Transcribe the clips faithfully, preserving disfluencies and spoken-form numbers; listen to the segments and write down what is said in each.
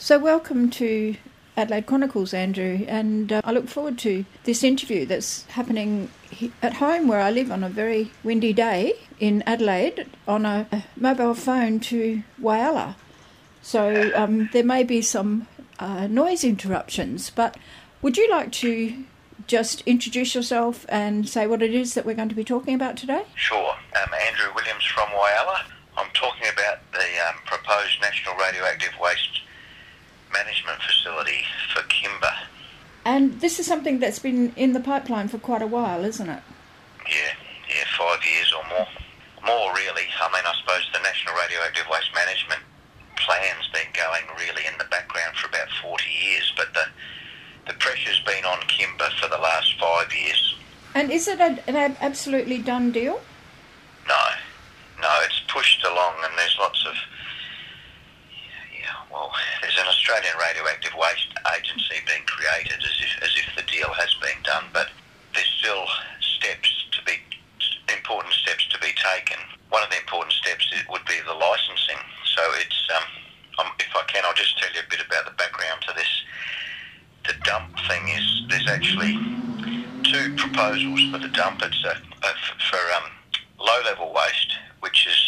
So welcome to Adelaide Chronicles, Andrew, and uh, I look forward to this interview that's happening at home where I live on a very windy day in Adelaide on a, a mobile phone to Whyalla. So um, there may be some uh, noise interruptions, but would you like to just introduce yourself and say what it is that we're going to be talking about today? Sure. Um, Andrew Williams from Whyalla. I'm talking about the um, proposed National Radioactive Waste Management Facility for Kimba. And this is something that's been in the pipeline for quite a while, isn't it? Yeah, yeah, five years or more. More, really. I mean, I suppose the National Radioactive Waste Management plan's been going really in the background for about forty years, but the the pressure's been on Kimba for the last five years. And is it a, an absolutely done deal? No, no, it's pushed along, and there's lots of Well, there's an Australian Radioactive Waste Agency being created as if as if the deal has been done, but there's still steps to be, important steps to be taken. One of the important steps would be the licensing. So it's, um, um, if I can, I'll just tell you a bit about the background to this. The dump thing is, there's actually two proposals for the dump. It's a, a, for um, low-level waste, which is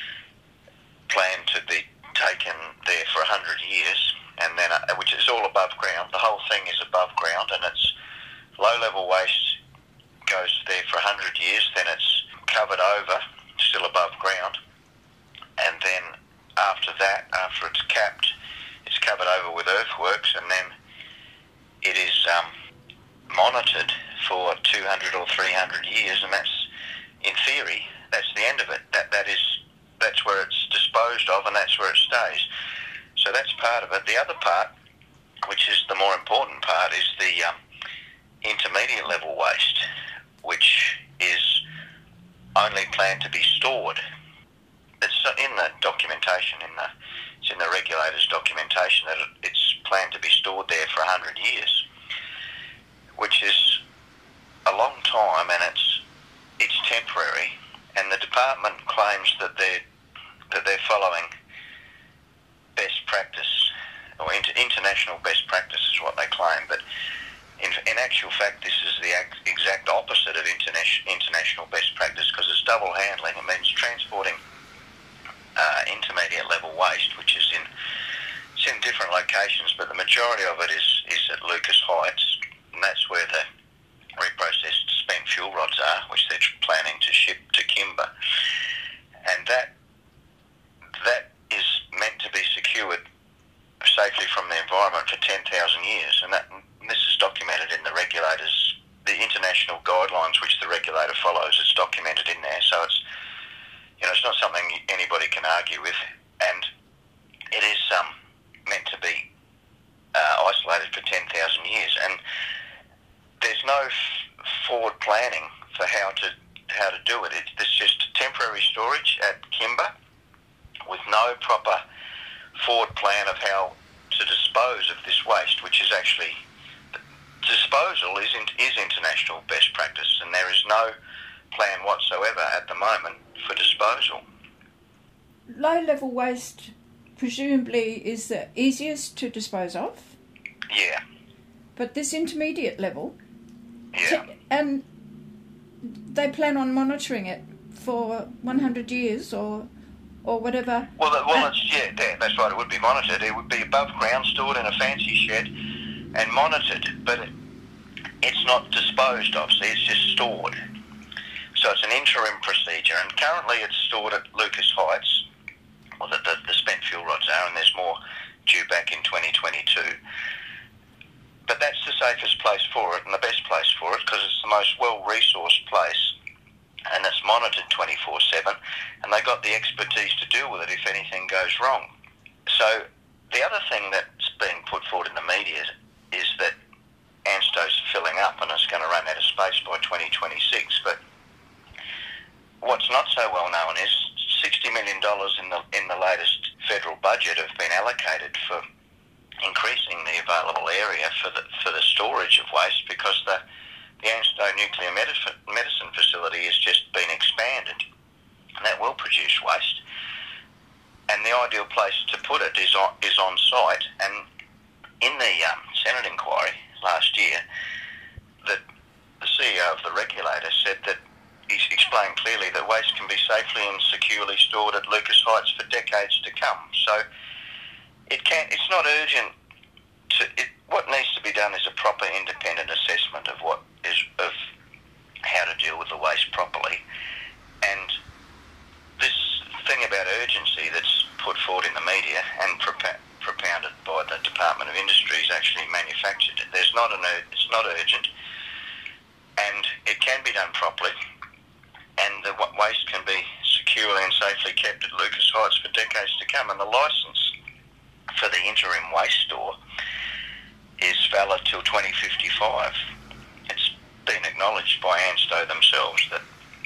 planned to be taken there for one hundred years, and then uh, which is all above ground. The whole thing is above ground, and it's low-level waste goes there for one hundred years, then it's covered over, still above ground, and then after that, after it's capped, it's covered over with earthworks, and then it is um, monitored for two hundred or three hundred years, and that's, in theory, that's the end of it. That That is That's where it's disposed of, and that's where it stays. So that's part of it. The other part, which is the more important part, is the um, intermediate level waste, which is only planned to be stored. It's in the documentation, in the it's in the regulator's documentation that it's planned to be stored there for one hundred years, which is a long time, and it's it's temporary. And the department claims that they're that they're following best practice, or inter- international best practice is what they claim. But in, in actual fact, this is the ac- exact opposite of interna- international best practice, because it's double handling. It means transporting uh, intermediate level waste, which is in it's in different locations, but the majority of it is, is at Lucas Heights, and that's where the reprocessed spent fuel rods are, which they're planning to ship to Kimba. And that that is meant to be secured safely from the environment for ten thousand years. And that and this is documented in the regulators, the international guidelines which the regulator follows. It's documented in there. So it's, you know, it's not something anybody can argue with. And it is um, meant to be uh, isolated for ten thousand years. And there's no f- forward planning for how to how to do it. It's, it's just temporary storage at Kimba with no proper forward plan of how to dispose of this waste, which is actually, disposal is, in, is international best practice, and there is no plan whatsoever at the moment for disposal. Low-level waste presumably is the easiest to dispose of? Yeah. But this intermediate level? Yeah. And they plan on monitoring it for one hundred years or or whatever? Well, well, it's, yeah, that, that's right. It would be monitored. It would be above ground, stored in a fancy shed and monitored, but it, it's not disposed of, see, it's just stored. So it's an interim procedure, and currently it's stored at Lucas Heights, well, the, the, the spent fuel rods are, and there's more due back in twenty twenty-two. But that's the safest place for it and the best place for it, because it's the most well-resourced place, and it's monitored twenty-four seven, and they've got the expertise to deal with it if anything goes wrong. So the other thing that's being put forward in the media is that ANSTO's filling up and it's going to run out of space by twenty twenty-six. But what's not so well known is sixty million dollars in the in the latest federal budget have been allocated for increasing the available area for the for the storage of waste, because the the ANSTO nuclear medicine, medicine facility has just been expanded, and that will produce waste. and the ideal place to put it is on, is on site. And in the um, Senate inquiry last year, the, the C E O of the regulator said that he explained clearly that waste can be safely and securely stored at Lucas Heights for decades to come. So it can. It's not urgent. To, it, what needs to be done is a proper independent assessment of what is of how to deal with the waste properly. And this thing about urgency that's put forward in the media and propa- propounded by the Department of Industry is actually manufactured. There's not an. It's not urgent, and it can be done properly. And the waste can be securely and safely kept at Lucas Heights for decades to come. And the licence for the interim waste store is valid till twenty fifty-five. It's been acknowledged by ANSTO themselves that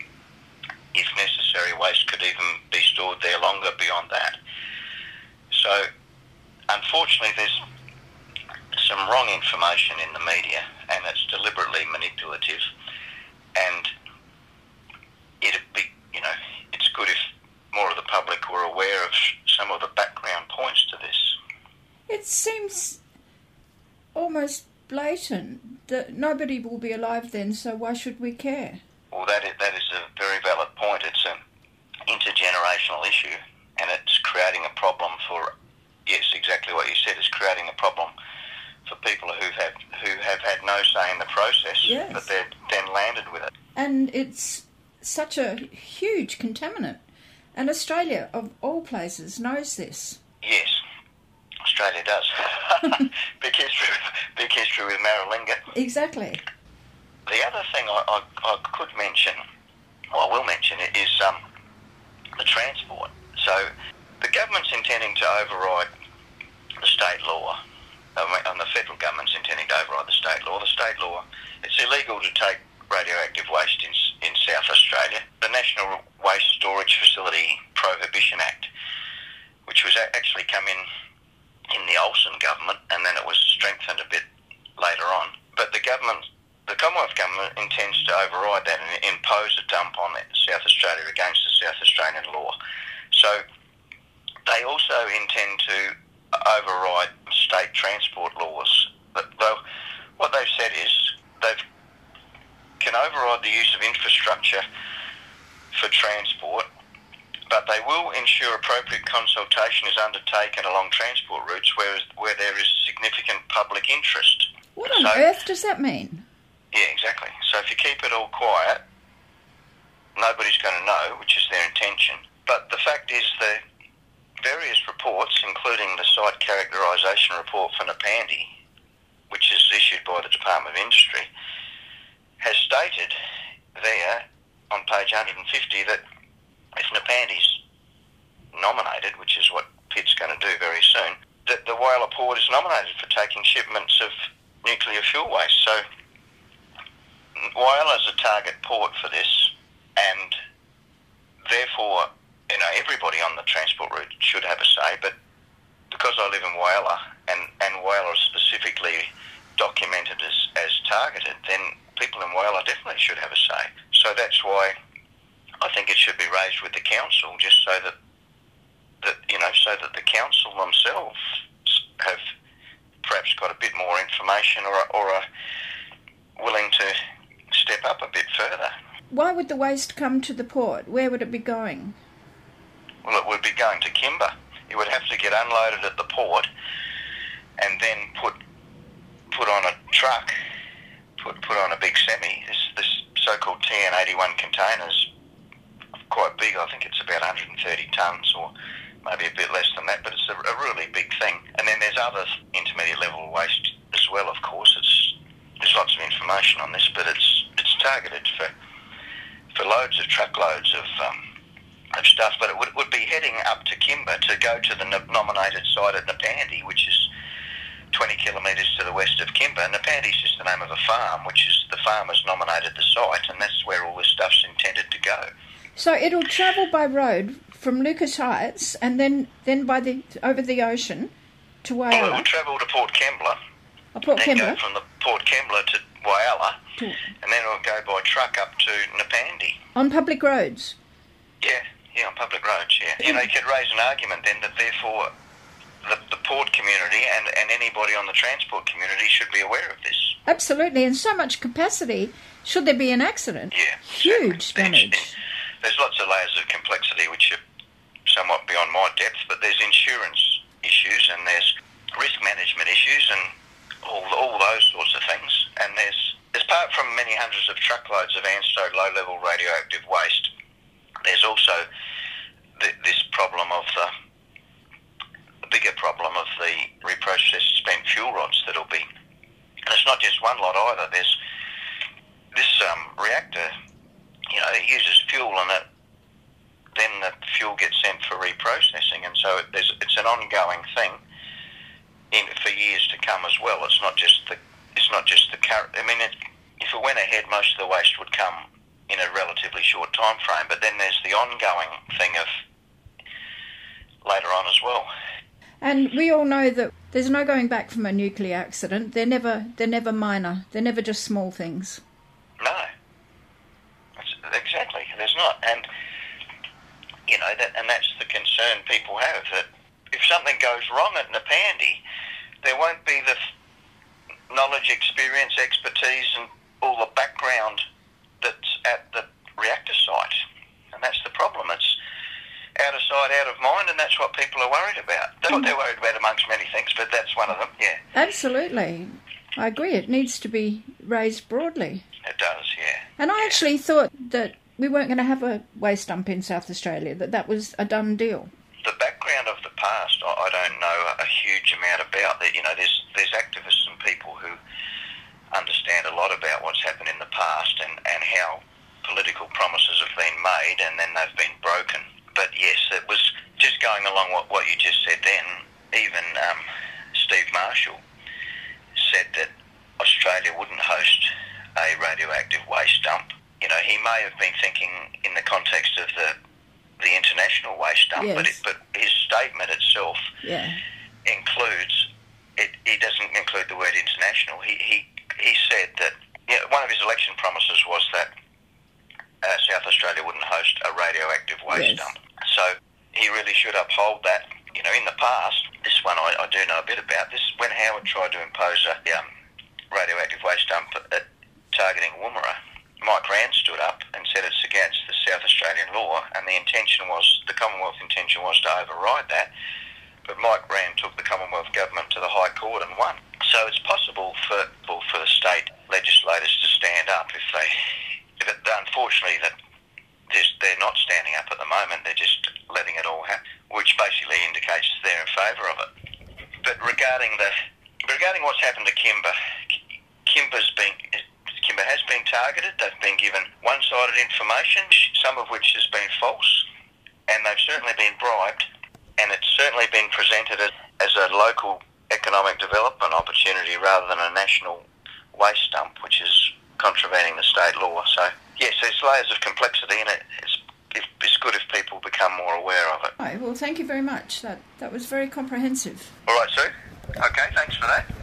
if necessary, waste could even be stored there longer beyond that. So, unfortunately, there's some wrong information in the media, and it's deliberately manipulative. And it'd be, you know, it's good if more of the public were aware of some of the background points to this. It seems almost blatant that nobody will be alive then, so why should we care? Well, that is, that is a very valid point. It's an intergenerational issue, and it's creating a problem for, yes, exactly what you said, it's creating a problem for people who have, who have had no say in the process, yes. but they're then landed with it. And it's such a huge contaminant, and Australia, of all places, knows this. Yes, Australia does. big history, big history with Maralinga. Exactly. The other thing I, I, I could mention, or I will mention, it is um, the transport. So the government's intending to override the state law, and the federal government's intending to override the state law. The state law, it's illegal to take radioactive waste in, in South Australia. The National Waste Storage Facility Prohibition Act, which was actually come in in the Olsen government, and then it was strengthened a bit later on. But the government, the Commonwealth government, intends to override that and impose a dump on South Australia against the South Australian law. So they also intend to override state transport laws. But though what they've said is they've can override the use of infrastructure for transport, but they will ensure appropriate consultation is undertaken along transport routes where, where there is significant public interest. What on so, earth does that mean? Yeah, exactly. So if you keep it all quiet, nobody's going to know, which is their intention. But the fact is the various reports, including the site characterisation report for Napandi, which is issued by the Department of Industry, has stated there on page one hundred fifty that if Napandi's nominated, which is what Pitt's going to do very soon, that the Whyalla Port is nominated for taking shipments of nuclear fuel waste. So Whyalla's a target port for this, and therefore, you know, everybody on the transport route should have a say, but because I live in Whyalla and, and Whyalla is specifically documented as, as targeted, then people in Whyalla definitely should have a say. So that's why I think it should be raised with the council, just so that, that you know, so that the council themselves have perhaps got a bit more information or, or are willing to step up a bit further. Why would the waste come to the port? Where would it be going? Well, it would be going to Kimber. It would have to get unloaded at the port and then put put on a truck, put put on a big semi. This, this so-called T N eighty-one containers, quite big. I think it's about one hundred thirty tonnes or maybe a bit less than that, but it's a, a really big thing. And then there's other intermediate level waste as well, of course. It's There's lots of information on this, but it's it's targeted for for loads of truckloads of um, of stuff. But it would, would be heading up to Kimber to go to the nominated site at Napandi, which is twenty kilometres to the west of Kimber. Napandi is just the name of a farm, which is the farmers nominated the site, and that's where all this stuff's intended to go. So it'll travel by road from Lucas Heights and then, then by the over the ocean to Whyalla. Well, it will travel to Port Kembla. Oh, Port then Kembla. go from the Port Kembla to Whyalla, to... and then it'll go by truck up to Napandi. On public roads? Yeah, Yeah, on public roads, yeah. You know, you could raise an argument then that therefore the, the port community and, and anybody on the transport community should be aware of this. Absolutely, and so much capacity, should there be an accident? Yeah. Huge exactly. damage. There's, there's lots of layers of complexity which are somewhat beyond my depth, but there's insurance issues and there's risk management issues and all, all those sorts of things. And there's, apart from many hundreds of truckloads of ANSTO low-level radioactive waste, there's also th- this problem of the, the bigger problem of the reprocessed spent fuel rods that'll be, and it's not just one lot either. There's this um, reactor, you know, it uses fuel and it, then the fuel gets sent for reprocessing, and so it, there's, it's an ongoing thing in, for years to come as well. It's not just the it's not just the current. I mean, it, if it went ahead, most of the waste would come in a relatively short time frame, but then there's the ongoing thing of later on as well. And we all know that there's no going back from a nuclear accident. They're never they're never minor. They're never just small things. No. That's, exactly. There's not. And, you know, that, and that's the concern people have, that if something goes wrong at Napandi, there won't be the knowledge, experience, expertise and all the background that's at the reactor site. And that's the problem. It's out of sight, out of mind, and that's what people are worried about. That's what they're worried about amongst many things, but that's one of them, yeah. Absolutely. I agree. It needs to be raised broadly. It does, yeah. And I yeah. actually thought that we weren't going to have a waste dump in South Australia, that that was a done deal. The background of the past, I don't know a huge amount about that. You know, there's there's activists and people who understand a lot about what's happened in the past and, and how political promises have been made and then they've been broken. But yes, it was just going along what, what you just said then. Even um, Steve Marshall said that Australia wouldn't host a radioactive waste dump. You know, he may have been thinking in the context of the the international waste dump, yes. but it, but his statement itself yeah. includes it. He doesn't include the word international. He he he said that, you know, one of his election promises was that uh, South Australia wouldn't host a radioactive waste yes. dump. So he really should uphold that. You know, in the past, this one I, I do know a bit about. This when Howard tried to impose a um, radioactive waste dump at, targeting Woomera, Mike Rann stood up and said it's against the South Australian law, and the intention was, the Commonwealth intention was to override that, but Mike Rann took the Commonwealth government to the High Court and won. So it's possible for for the state legislators to stand up if they, if it, unfortunately that they're not standing up at the moment, they're just letting it all happen, which basically indicates they're in favour of it. But regarding the regarding what's happened to Kimber, Kimber's been Kimber has been targeted. They've been given one-sided information, some of which has been false, and they've certainly been bribed, and it's certainly been presented as, as a local economic development opportunity rather than a national waste dump, which is contravening the state law. So, yes, there's layers of complexity in it. It's, it's good if people become more aware of it. Right, well, thank you very much. That, that was very comprehensive. All right, Sue. Okay, thanks for that.